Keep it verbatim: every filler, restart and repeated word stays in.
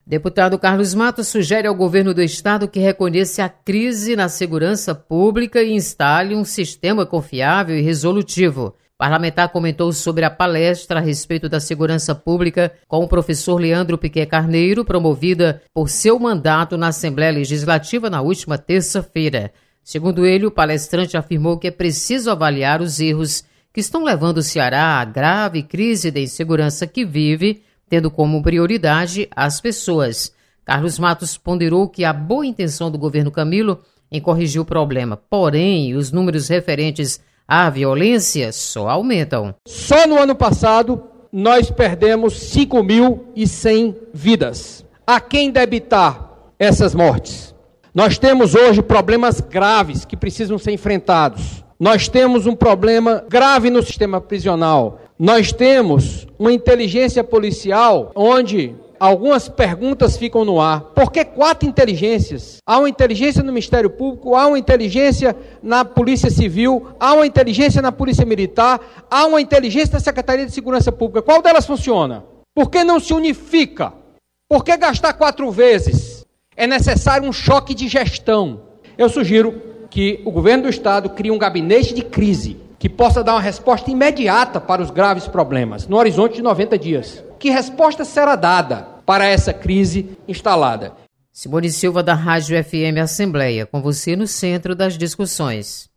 Deputado Carlos Matos sugere ao governo do estado que reconheça a crise na segurança pública e instale um sistema confiável e resolutivo. O parlamentar comentou sobre a palestra a respeito da segurança pública com o professor Leandro Piquet Carneiro, promovida por seu mandato na Assembleia Legislativa na última terça-feira. Segundo ele, o palestrante afirmou que é preciso avaliar os erros que estão levando o Ceará à grave crise de insegurança que vive, tendo como prioridade as pessoas. Carlos Matos ponderou que a boa intenção do governo Camilo em corrigir o problema, porém, os números referentes à violência só aumentam. Só no ano passado, nós perdemos cinco mil e cem vidas. A quem debitar essas mortes? Nós temos hoje problemas graves que precisam ser enfrentados. Nós temos um problema grave no sistema prisional. Nós temos uma inteligência policial onde algumas perguntas ficam no ar. Por que quatro inteligências? Há uma inteligência no Ministério Público, há uma inteligência na Polícia Civil, há uma inteligência na Polícia Militar, há uma inteligência na Secretaria de Segurança Pública. Qual delas funciona? Por que não se unifica? Por que gastar quatro vezes? É necessário um choque de gestão. Eu sugiro que o governo do estado crie um gabinete de crise que possa dar uma resposta imediata para os graves problemas, no horizonte de noventa dias. Que resposta será dada para essa crise instalada? Simone Silva, da Rádio F M Assembleia, com você no centro das discussões.